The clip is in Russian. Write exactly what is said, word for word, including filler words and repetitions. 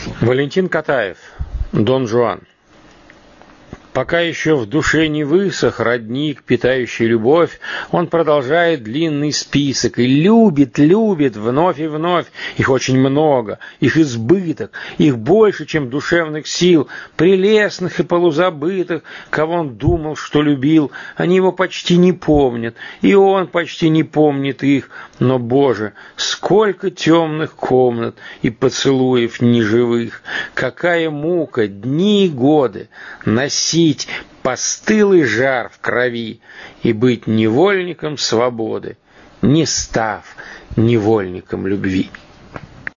Валентин Катаев, Дон Жуан. Пока еще в душе не высох родник, питающий любовь, он продолжает длинный список и любит, любит вновь и вновь. Их очень много, их избыток, их больше, чем душевных сил, прелестных и полузабытых, кого он думал, что любил. Они его почти не помнят, и он почти не помнит их. Но, Боже, сколько темных комнат и поцелуев неживых! Какая мука, дни и годы носить постылый жар в крови и быть невольником свободы, не став невольником любви.